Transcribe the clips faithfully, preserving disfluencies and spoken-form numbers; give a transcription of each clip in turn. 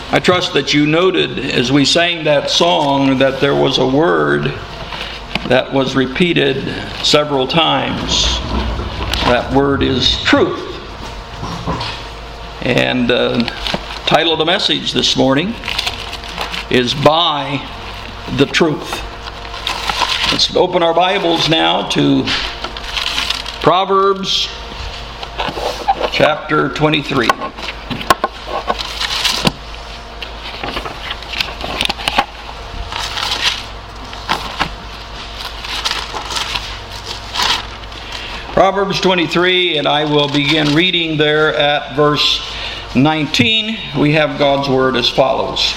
I trust that you noted as we sang that song that there was a word that was repeated several times. That word is truth. And the title of the message this morning is By the Truth. Let's open our Bibles now to Proverbs chapter twenty-three. Proverbs twenty-three, and I will begin reading there at verse nineteen. We have God's word as follows.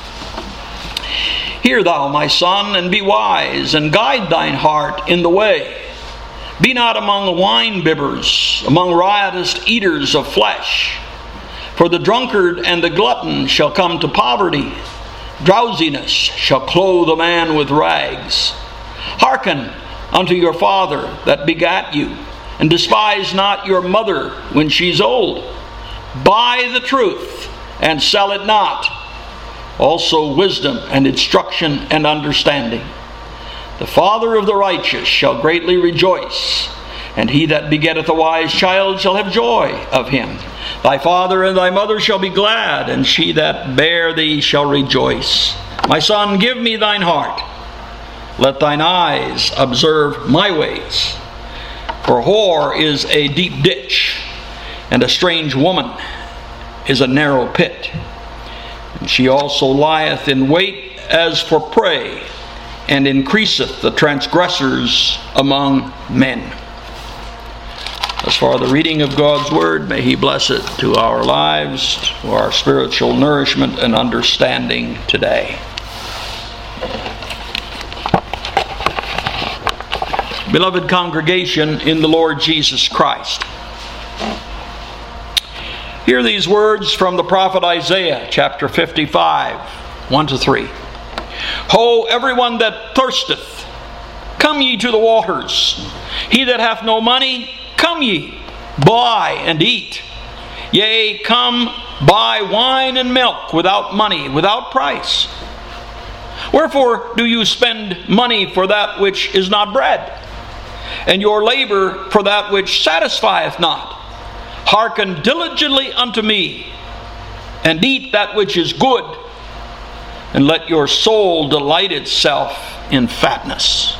Hear thou, my son, and be wise, and guide thine heart in the way. Be not among the wine-bibbers, among riotous eaters of flesh. For the drunkard and the glutton shall come to poverty. Drowsiness shall clothe a man with rags. Hearken unto your father that begat you, and despise not your mother when she's old. Buy the truth, and sell it not. Also wisdom and instruction and understanding. The father of the righteous shall greatly rejoice, and he that begetteth a wise child shall have joy of him. Thy father and thy mother shall be glad, and she that bare thee shall rejoice. My son, give me thine heart. Let thine eyes observe my ways. For whore is a deep ditch, and a strange woman is a narrow pit. And she also lieth in wait as for prey, and increaseth the transgressors among men. As for the reading of God's word, may He bless it to our lives, to our spiritual nourishment and understanding today. Beloved congregation in the Lord Jesus Christ, hear these words from the prophet Isaiah, chapter fifty-five, one to three. Ho, everyone that thirsteth, come ye to the waters. He that hath no money, come ye, buy and eat. Yea, come, buy wine and milk without money, without price. Wherefore do you spend money for that which is not bread, and your labor for that which satisfieth not? Hearken diligently unto me, and eat that which is good, and let your soul delight itself in fatness.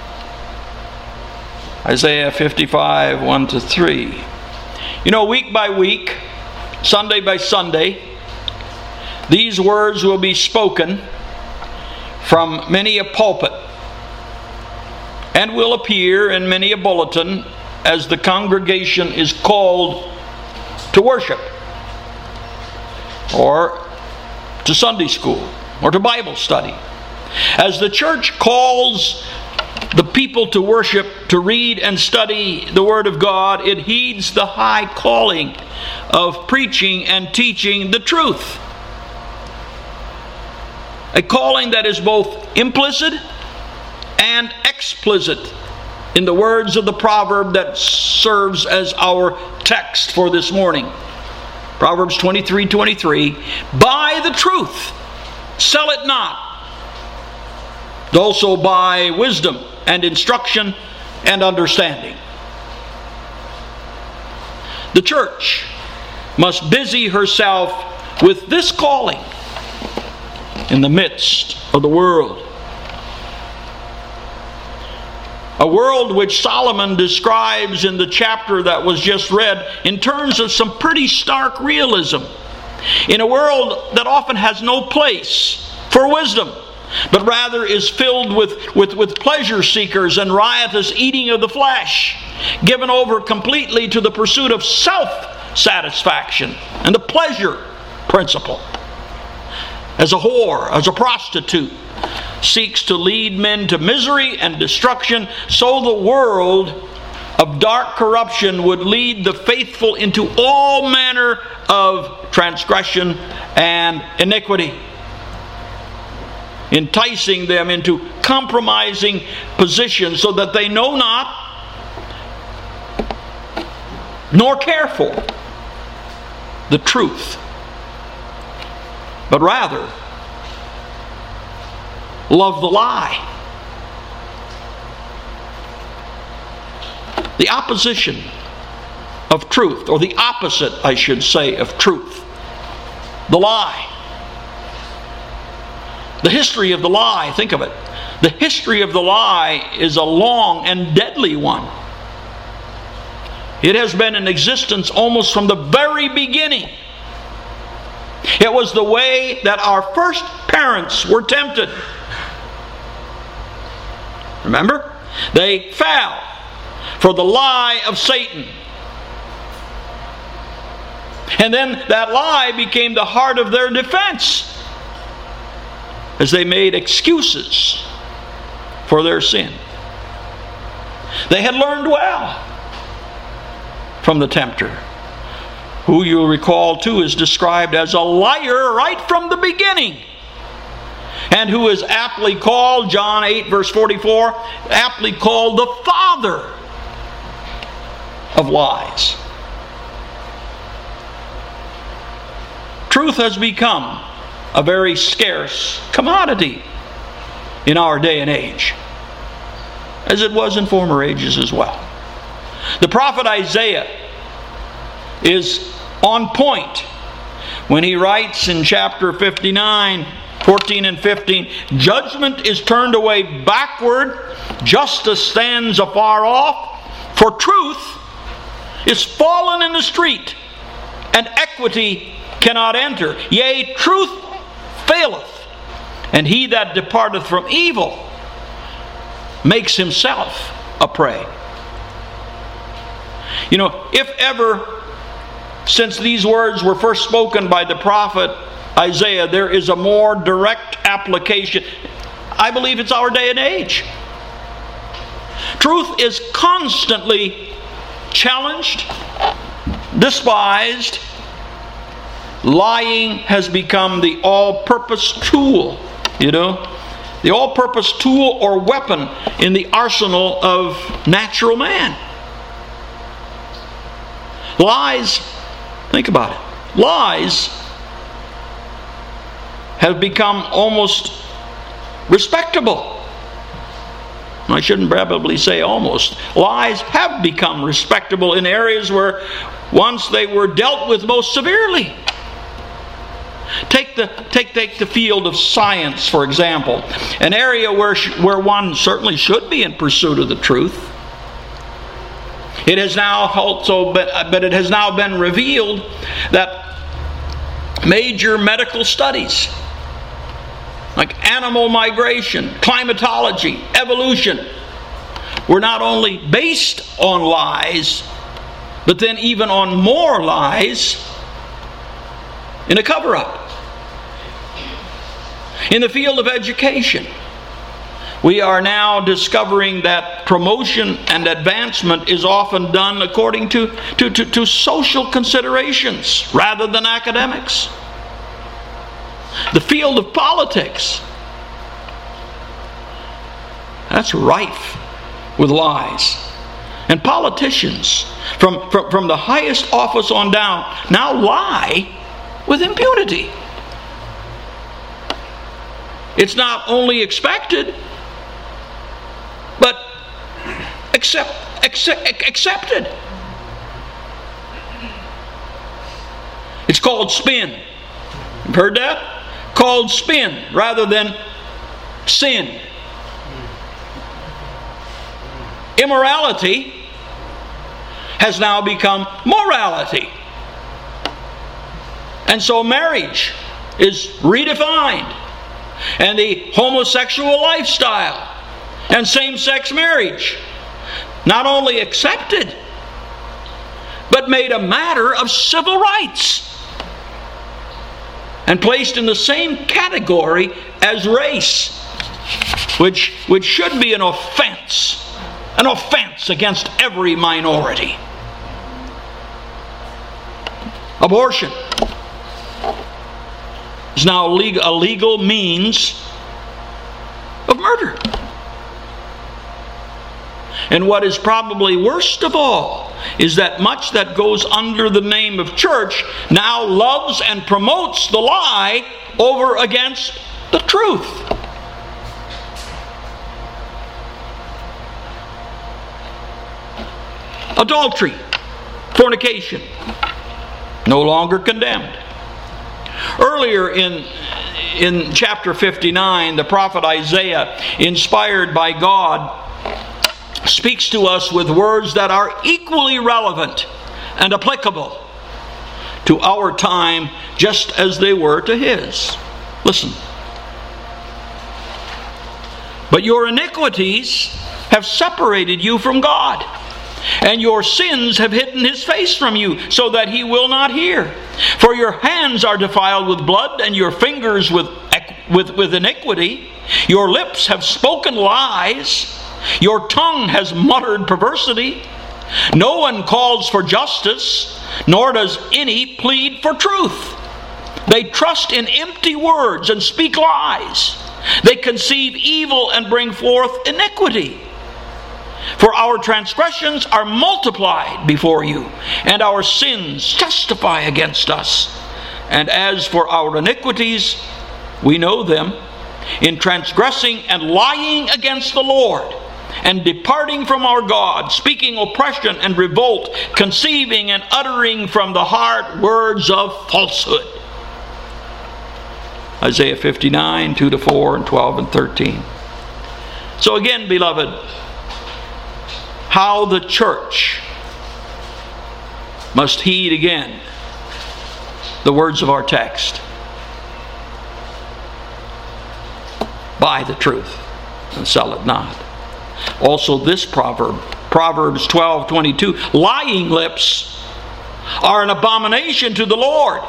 Isaiah fifty-five, one to three. You know, week by week, Sunday by Sunday, these words will be spoken from many a pulpit, and will appear in many a bulletin as the congregation is called to worship, or to Sunday school, or to Bible study. As the church calls the people to worship, to read and study the Word of God, it heeds the high calling of preaching and teaching the truth. A calling that is both implicit and explicit in the words of the proverb that serves as our text for this morning. Proverbs twenty-three twenty-three. Buy the truth, sell it not. Also buy wisdom and instruction and understanding. The church must busy herself with this calling in the midst of the world. A world which Solomon describes in the chapter that was just read in terms of some pretty stark realism. In a world that often has no place for wisdom, but rather is filled with, with, with pleasure seekers and riotous eating of the flesh, given over completely to the pursuit of self-satisfaction and the pleasure principle. As a whore, as a prostitute, seeks to lead men to misery and destruction, so the world of dark corruption would lead the faithful into all manner of transgression and iniquity, enticing them into compromising positions so that they know not nor care for the truth. but rather love the lie. The opposition of truth, or the opposite, I should say, of truth. The lie. The history of the lie, think of it. The history of the lie is a long and deadly one. It has been in existence almost from the very beginning. It was the way that our first parents were tempted. Remember? They fell for the lie of Satan. And then that lie became the heart of their defense as they made excuses for their sin. They had learned well from the tempter, who you'll recall too is described as a liar right from the beginning, and who is aptly called, John eight verse forty-four, aptly called the father of lies. Truth has become a very scarce commodity in our day and age, as it was in former ages as well. The prophet Isaiah is on point when he writes in chapter fifty-nine, fourteen and fifteen, "Judgment is turned away backward, justice stands afar off, for truth is fallen in the street, and equity cannot enter. Yea, truth faileth, and he that departeth from evil makes himself a prey." You know, if ever, since these words were first spoken by the prophet Isaiah, there is a more direct application, I believe it's our day and age. Truth is constantly challenged, despised. Lying has become the all-purpose tool, you know, the all-purpose tool or weapon in the arsenal of natural man. Lies, think about it, lies have become almost respectable. I shouldn't probably say almost. Lies have become respectable in areas where once they were dealt with most severely. Take the, take, take the field of science, for example, an area where, where one certainly should be in pursuit of the truth. It has now also been, but it has now been revealed that major medical studies, like animal migration, climatology, evolution, were not only based on lies, but then even on more lies in a cover-up. In the field of education, we are now discovering that promotion and advancement is often done according to, to, to, to social considerations rather than academics. The field of politics, that's rife with lies. And politicians, from, from, from the highest office on down, now lie with impunity. It's not only expected, but accept, accept, accepted. It's called spin. You've heard that? Called spin rather than sin. Immorality has now become morality. And so marriage is redefined. And the homosexual lifestyle and same-sex marriage not only accepted, but made a matter of civil rights and placed in the same category as race, which, which should be an offense, an offense against every minority. Abortion is now a legal means of murder. And what is probably worst of all is that much that goes under the name of church now loves and promotes the lie over against the truth. Adultery, fornication, no longer condemned. Earlier in, in chapter fifty-nine, the prophet Isaiah, inspired by God, speaks to us with words that are equally relevant and applicable to our time just as they were to his. Listen. But your iniquities have separated you from God, and your sins have hidden his face from you, so that he will not hear. For your hands are defiled with blood, and your fingers with, with, with iniquity. Your lips have spoken lies. Your tongue has muttered perversity. No one calls for justice, nor does any plead for truth. They trust in empty words and speak lies. They conceive evil and bring forth iniquity. For our transgressions are multiplied before you, and our sins testify against us. And as for our iniquities, we know them, in transgressing and lying against the Lord, and departing from our God, speaking oppression and revolt, conceiving and uttering from the heart words of falsehood. Isaiah fifty-nine, two to four, and twelve and thirteen. So again, beloved, how the church must heed again the words of our text. Buy the truth and sell it not. Also this proverb, Proverbs twelve twenty-two, lying lips are an abomination to the Lord,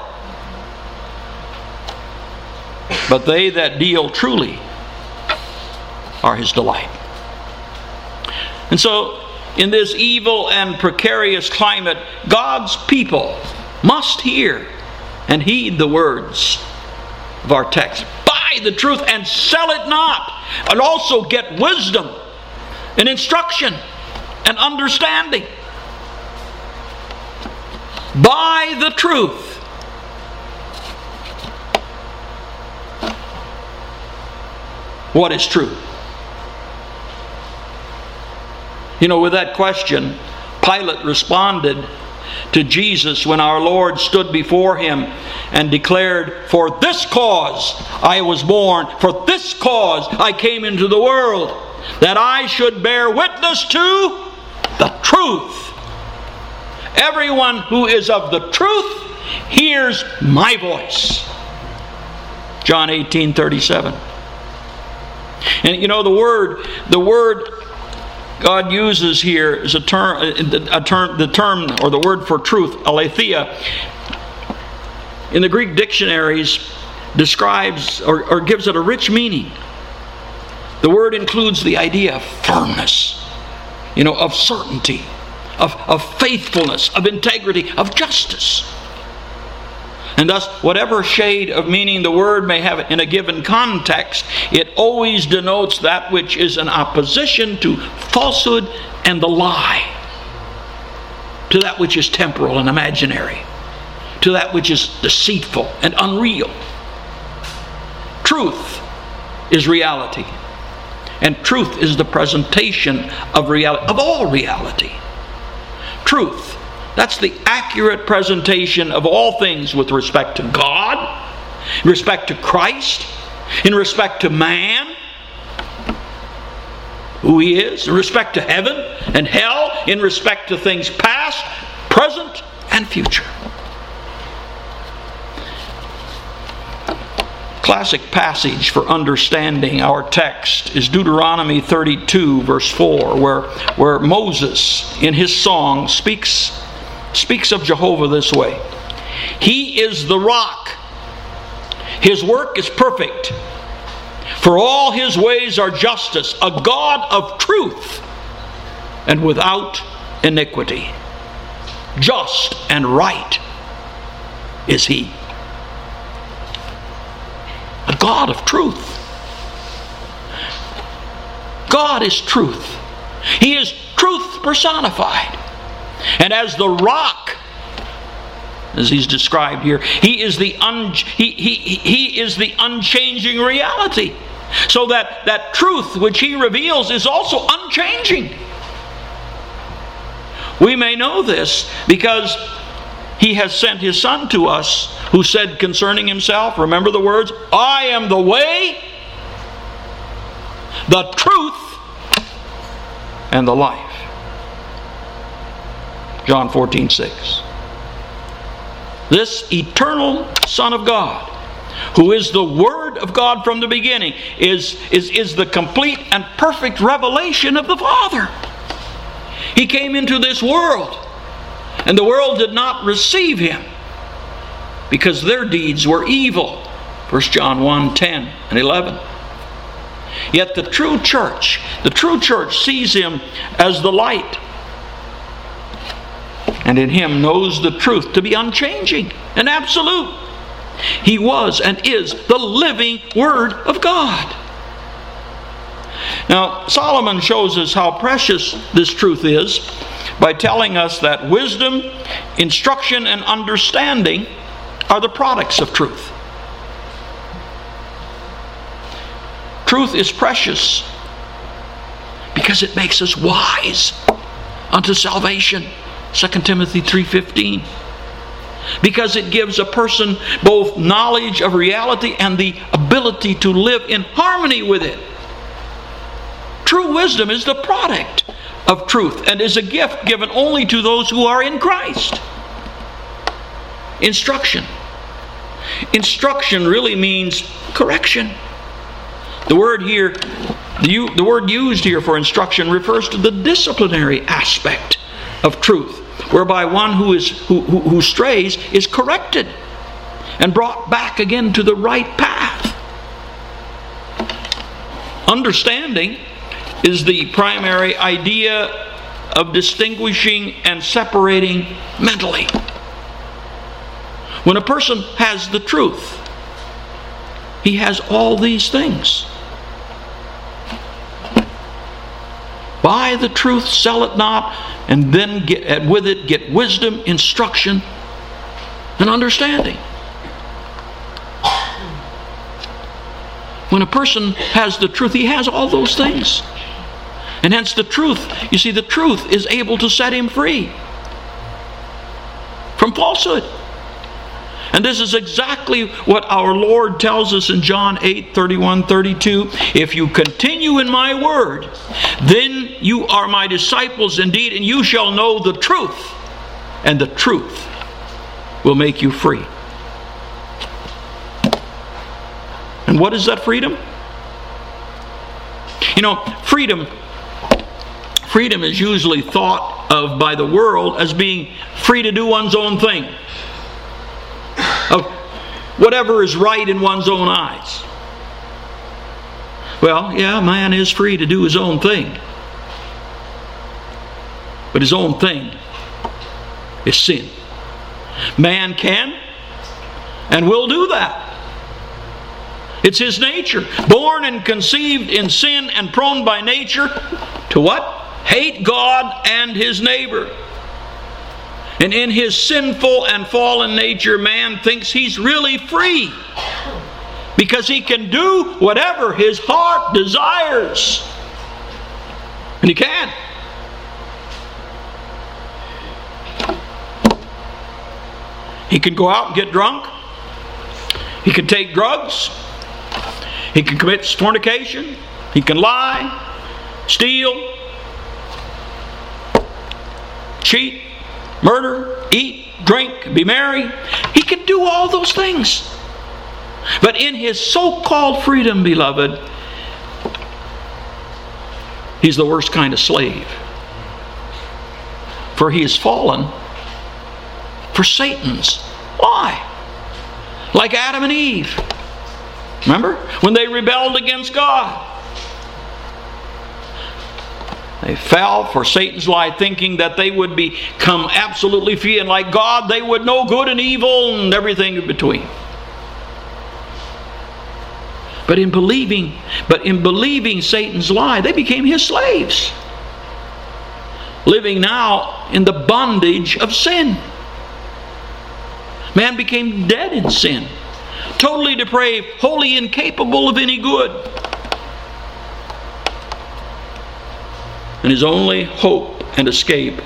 but they that deal truly are his delight. And so, in this evil and precarious climate, God's people must hear and heed the words of our text. Buy the truth and sell it not. And also get wisdom and instruction and understanding. Buy the truth. What is truth? You know, with that question, Pilate responded to Jesus when our Lord stood before him and declared, "For this cause I was born, for this cause I came into the world, that I should bear witness to the truth. Everyone who is of the truth hears my voice." John eighteen thirty-seven. And you know, the word, the word God uses here is a term, a term, the term or the word for truth, aletheia, in the Greek dictionaries describes or, or gives it a rich meaning. The word includes the idea of firmness, you know, of certainty, of, of faithfulness, of integrity, of justice. And thus, whatever shade of meaning the word may have in a given context, it always denotes that which is in opposition to falsehood and the lie, to that which is temporal and imaginary, to that which is deceitful and unreal. Truth is reality, and truth is the presentation of reality, of all reality. Truth, that's the accurate presentation of all things with respect to God, in respect to Christ, in respect to man, who he is, in respect to heaven and hell, in respect to things past, present, and future. Classic passage for understanding our text is Deuteronomy thirty-two, verse four, where, where Moses, in his song, speaks speaks of Jehovah this way: "He is the rock. His work is perfect. For all his ways are justice, a God of truth and without iniquity. Just and right is he." A God of truth. God is truth. He is truth personified. And as the rock, as he's described here, he is the un, he, he, he is the unchanging reality. So that, that truth which he reveals is also unchanging. We may know this because he has sent his Son to us, who said concerning himself, remember the words, I am the way, the truth, and the life. John fourteen six. This eternal Son of God, who is the Word of God from the beginning, is, is, is the complete and perfect revelation of the Father. He came into this world, and the world did not receive him because their deeds were evil. First John one ten and eleven. Yet the true church, the true church sees him as the light, and in him knows the truth to be unchanging and absolute. He was and is the living Word of God. Now, Solomon shows us how precious this truth is by telling us that wisdom, instruction, and understanding are the products of truth. Truth is precious because it makes us wise unto salvation. Second Timothy three fifteen. Because it gives a person both knowledge of reality and the ability to live in harmony with it. True wisdom is the product of truth and is a gift given only to those who are in Christ. Instruction. Instruction really means correction. The word here, the, the word used here for instruction refers to the disciplinary aspect of truth, whereby one who is who, who, who strays is corrected and brought back again to the right path. Understanding is the primary idea of distinguishing and separating mentally. When a person has the truth, he has all these things. Buy the truth, sell it not, and then get with it get wisdom, instruction, and understanding. When a person has the truth, he has all those things. And hence the truth, you see, the truth is able to set him free from falsehood. And this is exactly what our Lord tells us in John eight thirty-one thirty-two. If you continue in my word, then you are my disciples indeed, and you shall know the truth, and the truth will make you free. And what is that freedom? You know, freedom, freedom is usually thought of by the world as being free to do one's own thing, of whatever is right in one's own eyes. Well, yeah, man is free to do his own thing. But his own thing is sin. Man can and will do that. It's his nature. Born and conceived in sin and prone by nature to what? Hate God and his neighbor. And in his sinful and fallen nature, man thinks he's really free because he can do whatever his heart desires. And he can. He can go out and get drunk. He can take drugs. He can commit fornication. He can lie, steal, cheat, murder, eat, drink, be merry. He can do all those things. But in his so-called freedom, beloved, he's the worst kind of slave. For he has fallen for Satan's lie. Like Adam and Eve. Remember? When they rebelled against God. They fell for Satan's lie, thinking that they would become absolutely free, and like God, they would know good and evil and everything in between. But in believing, but in believing Satan's lie, they became his slaves. living now in the bondage of sin. Man became dead in sin, totally depraved, wholly incapable of any good. And his only hope and escape,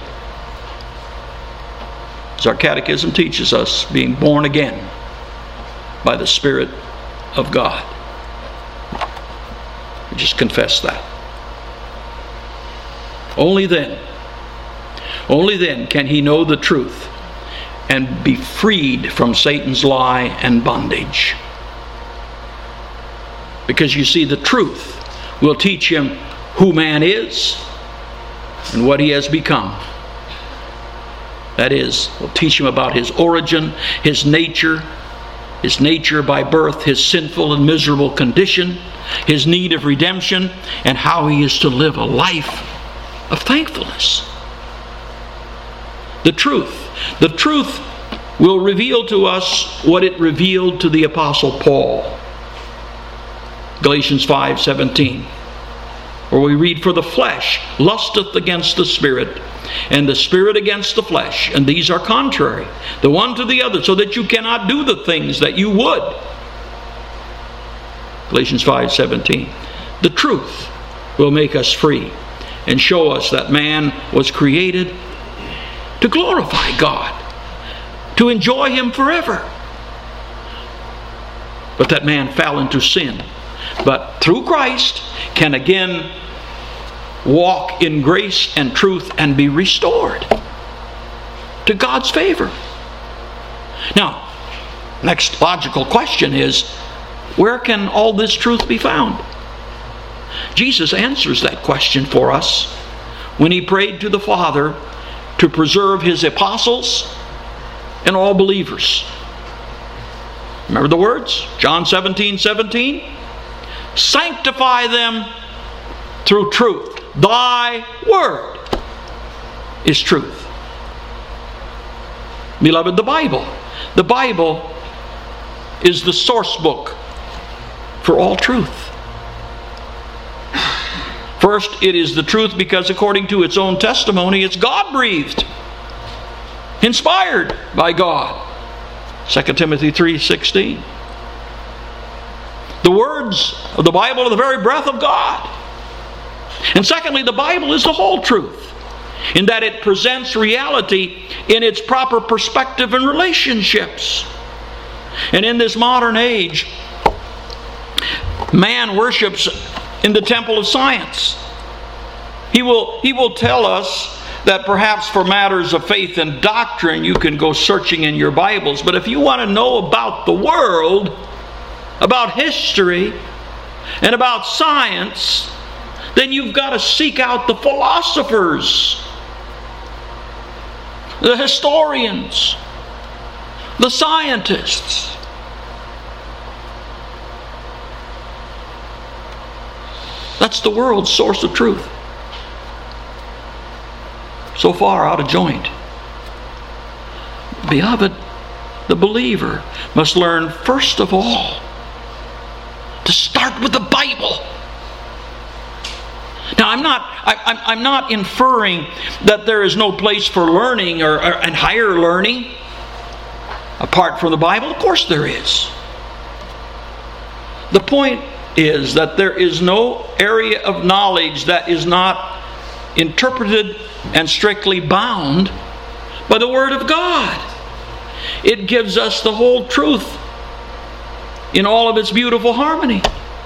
as our catechism teaches us, being born again by the Spirit of God. We just confess that. Only then, only then can he know the truth and be freed from Satan's lie and bondage. Because you see, the truth will teach him who man is and what he has become. That is, will teach him about his origin, his nature, his nature by birth, his sinful and miserable condition, his need of redemption, and how he is to live a life of thankfulness. The truth. The truth will reveal to us what it revealed to the Apostle Paul. Galatians five seventeen, where we read, "For the flesh lusteth against the Spirit, and the Spirit against the flesh, and these are contrary, the one to the other, so that you cannot do the things that you would." Galatians five seventeen. The truth will make us free and show us that man was created to glorify God, to enjoy Him forever. But that man fell into sin. But through Christ can again walk in grace and truth and be restored to God's favor. Now, next logical question is, where can all this truth be found? Jesus answers that question for us when He prayed to the Father to preserve His apostles and all believers. Remember the words? John seventeen seventeen. Sanctify them through truth. Thy word is truth. Beloved, the Bible. The Bible is the source book for all truth. First, it is the truth because according to its own testimony, it's God-breathed, inspired by God. Second Timothy three sixteen. The words of the Bible are the very breath of God. And secondly, the Bible is the whole truth, in that it presents reality in its proper perspective and relationships. And in this modern age, man worships in the temple of science. He will, he will tell us that perhaps for matters of faith and doctrine you can go searching in your Bibles. But if you want to know about the world, about history, and about science, then you've got to seek out the philosophers, the historians, the scientists. That's the world's source of truth. So far out of joint. Beloved, the believer must learn first of all to start with the Bible. Now, I'm not, I, I'm not inferring that there is no place for learning or, or and higher learning apart from the Bible. Of course there is. The point is that there is no area of knowledge that is not interpreted and strictly bound by the Word of God. It gives us the whole truth in all of its beautiful harmony.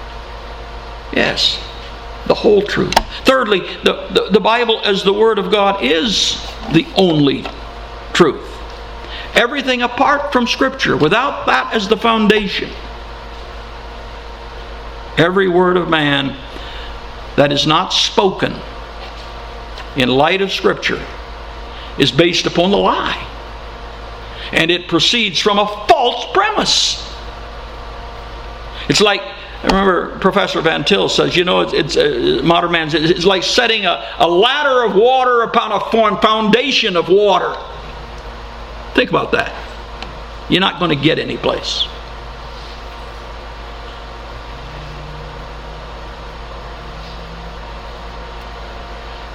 Yes, the whole truth. Thirdly, the, the, the Bible as the Word of God is the only truth. Everything apart from Scripture, without that as the foundation, every word of man that is not spoken in light of Scripture is based upon the lie. And it proceeds from a false premise. It's like, I remember Professor Van Til says, you know, it's, it's uh, modern man, it's like setting a, a ladder of water upon a foundation of water. Think about that. You're not going to get any place.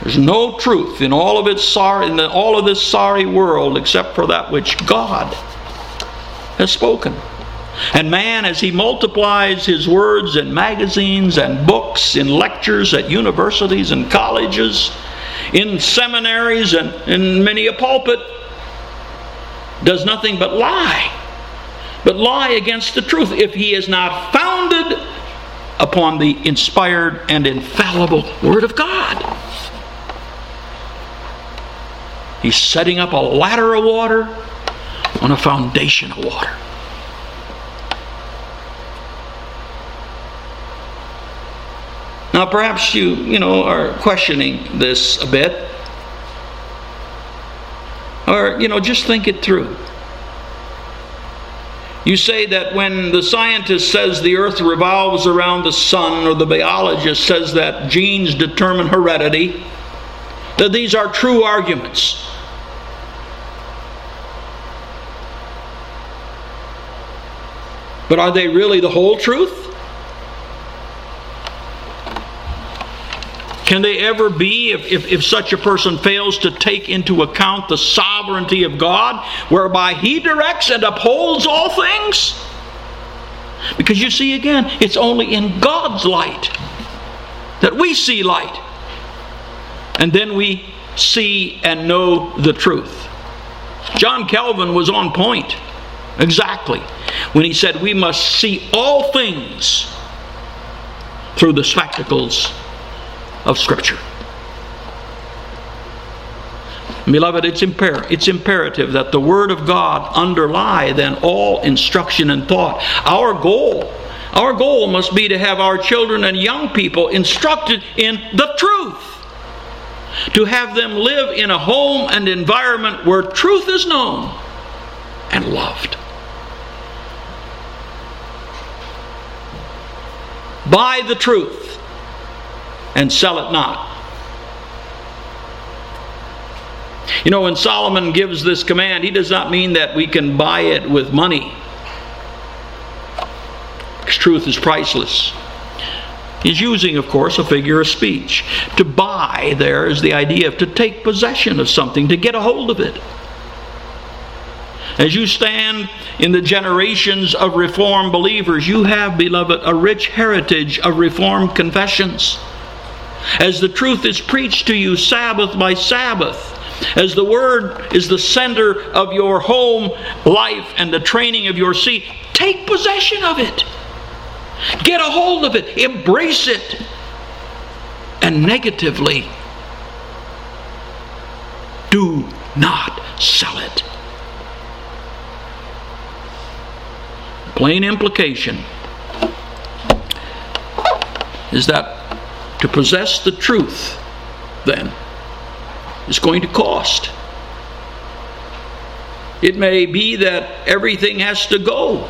There's no truth in all of its sorry, in the, all of this sorry world except for that which God has spoken. And man, as he multiplies his words in magazines and books, in lectures at universities and colleges, in seminaries and in many a pulpit, does nothing but lie. But lie against the truth if he is not founded upon the inspired and infallible Word of God. He's setting up a ladder of water on a foundation of water. Now perhaps you, you know, are questioning this a bit. Or, you know, just think it through. You say that when the scientist says the earth revolves around the sun, or the biologist says that genes determine heredity, that these are true arguments. But are they really the whole truth? Can they ever be, if, if, if such a person fails to take into account the sovereignty of God, whereby He directs and upholds all things? Because you see, again, it's only in God's light that we see light. And then we see and know the truth. John Calvin was on point, exactly, when he said we must see all things through the spectacles of Scripture. Beloved, it's, imper- it's imperative that the Word of God underlie then all instruction and thought. Our goal, our goal must be to have our children and young people instructed in the truth. To have them live in a home and environment where truth is known and loved. Buy the truth and sell it not. You know, when Solomon gives this command, he does not mean that we can buy it with money, because truth is priceless. He's using, of course, a figure of speech. To buy there is the idea of to take possession of something, to get a hold of it. As you stand in the generations of Reformed believers, you have, beloved, a rich heritage of Reformed confessions. As the truth is preached to you Sabbath by Sabbath, as the Word is the center of your home life and the training of your seed, take possession of it. Get a hold of it. Embrace it. And negatively, do not sell it. Plain implication is that to possess the truth, then, is going to cost. It may be that everything has to go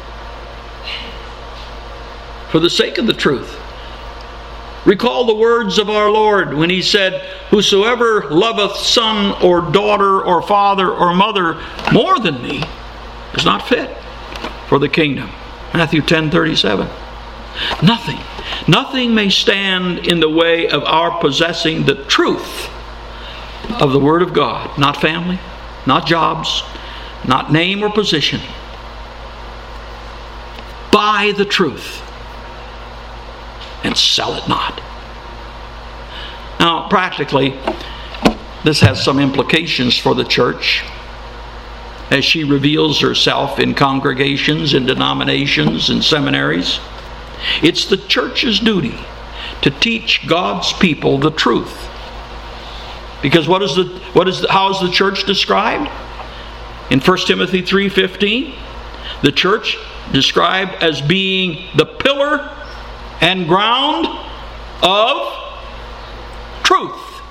for the sake of the truth. Recall the words of our Lord when He said, "Whosoever loveth son or daughter or father or mother more than me is not fit for the kingdom." Matthew ten thirty-seven. Nothing, nothing may stand in the way of our possessing the truth of the Word of God. Not family, not jobs, not name or position. Buy the truth and sell it not. Now, practically, this has some implications for the church as she reveals herself in congregations, in denominations, in seminaries. It's the church's duty to teach God's people the truth. Because what is the what is the, how is the church described? In First Timothy three fifteen, the church described as being the pillar and ground of truth.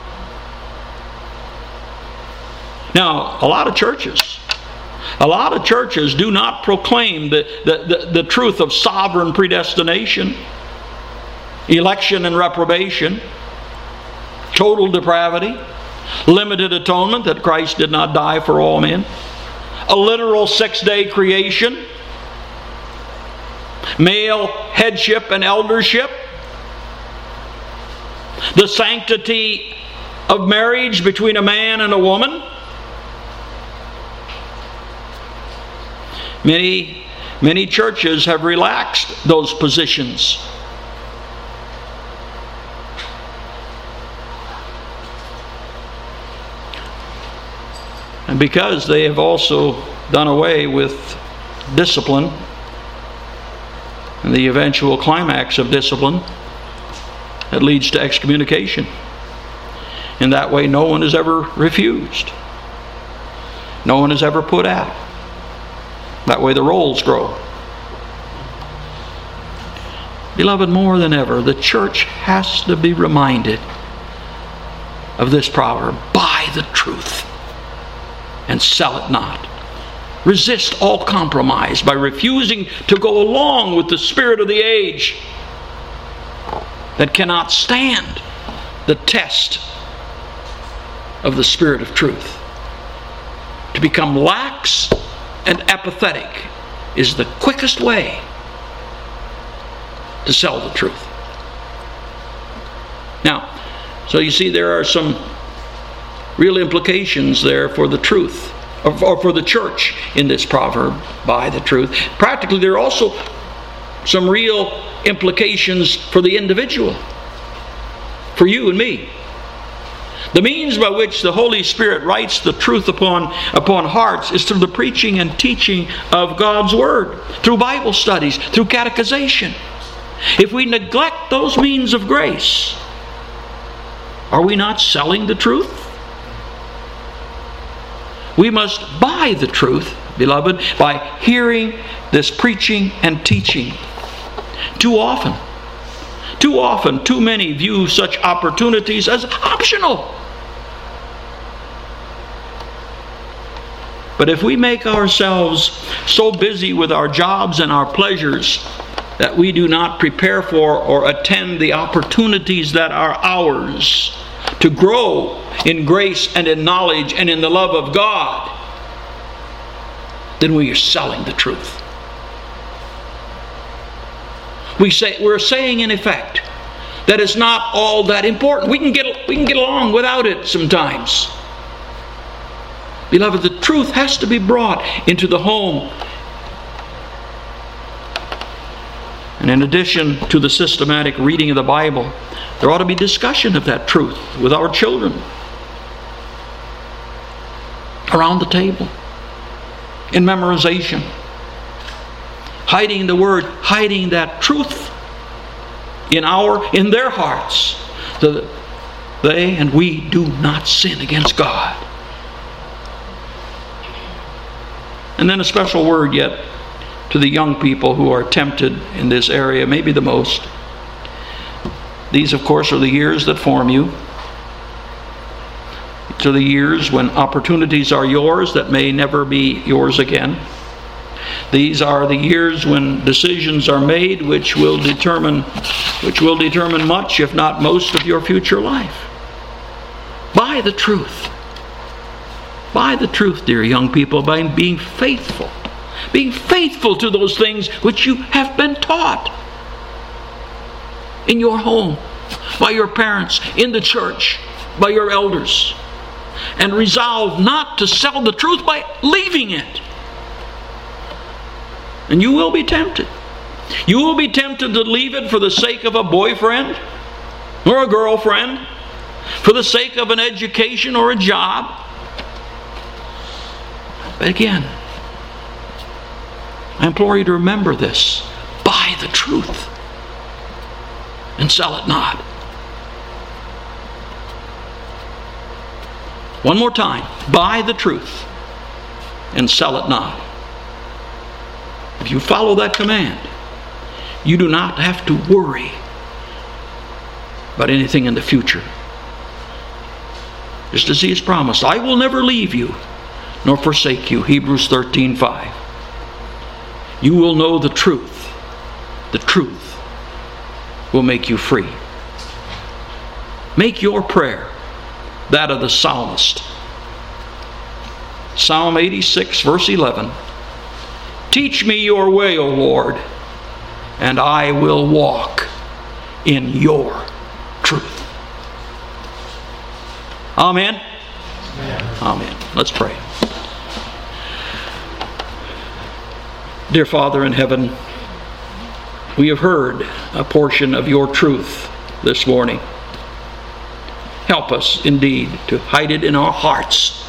Now, a lot of churches A lot of churches do not proclaim the, the, the, the truth of sovereign predestination, election and reprobation, total depravity, limited atonement, that Christ did not die for all men, a literal six-day creation, male headship and eldership, the sanctity of marriage between a man and a woman. Many, many churches have relaxed those positions. And because they have also done away with discipline, and the eventual climax of discipline, that leads to excommunication. In that way, no one is ever refused. No one is ever put out. That way the rolls grow. Beloved, more than ever, the church has to be reminded of this proverb: buy the truth and sell it not. Resist all compromise by refusing to go along with the spirit of the age that cannot stand the test of the Spirit of truth. To become lax and apathetic is the quickest way to sell the truth. Now, so you see there are some real implications there for the truth, or for the church in this proverb, buy the truth. Practically, there are also some real implications for the individual, for you and me. The means by which the Holy Spirit writes the truth upon, upon hearts is through the preaching and teaching of God's Word, through Bible studies, through catechization. If we neglect those means of grace, are we not selling the truth? We must buy the truth, beloved, by hearing this preaching and teaching. Too often, too often, too many view such opportunities as optional. But if we make ourselves so busy with our jobs and our pleasures that we do not prepare for or attend the opportunities that are ours to grow in grace and in knowledge and in the love of God, then we are selling the truth. We say, we're saying in effect that it's not all that important. We can get, we can get along without it sometimes. Beloved, the truth has to be brought into the home. And in addition to the systematic reading of the Bible, there ought to be discussion of that truth with our children, around the table, in memorization, hiding the Word, hiding that truth in our, in their hearts, so that they and we do not sin against God. And then a special word yet to the young people who are tempted in this area, maybe the most. These, of course, are the years that form you. These are the years when opportunities are yours that may never be yours again. These are the years when decisions are made which will determine, which will determine much, if not most, of your future life. Buy the truth. Buy the truth, dear young people, by being faithful. Being faithful to those things which you have been taught in your home, by your parents, in the church, by your elders. And resolve not to sell the truth by leaving it. And you will be tempted. You will be tempted to leave it for the sake of a boyfriend or a girlfriend, for the sake of an education or a job. But again, I implore you to remember this. Buy the truth and sell it not. One more time. Buy the truth and sell it not. If you follow that command, you do not have to worry about anything in the future. Just as He has promised, I will never leave you nor forsake you. Hebrews thirteen five. You will know the truth. The truth will make you free. Make your prayer that of the psalmist. Psalm eighty-six, verse eleven. Teach me your way, O Lord, and I will walk in your truth. Amen? Amen. Amen. Let's pray. Dear Father in heaven, we have heard a portion of your truth this morning. Help us indeed to hide it in our hearts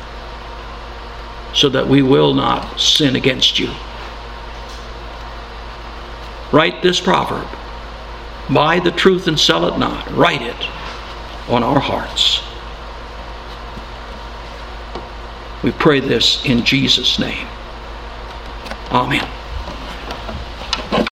so that we will not sin against you. Write this proverb: buy the truth and sell it not. Write it on our hearts. We pray this in Jesus' name. Amen.